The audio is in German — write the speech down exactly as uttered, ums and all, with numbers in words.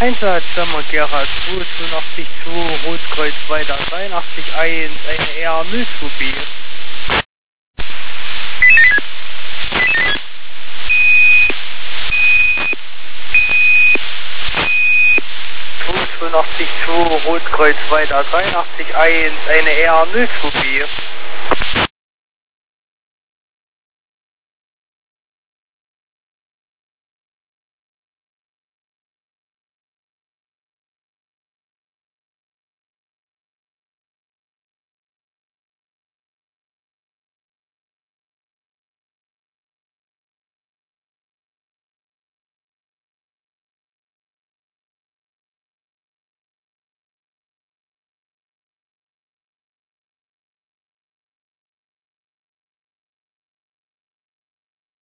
Einsatzfirma Gera zwei zwei zwei, Rotkreuz weiter dreiundachtzig eins, eine R Müllphobie. zwei zwei zwei, Rotkreuz weiter dreiundachtzig eins, eine R Müllphobie.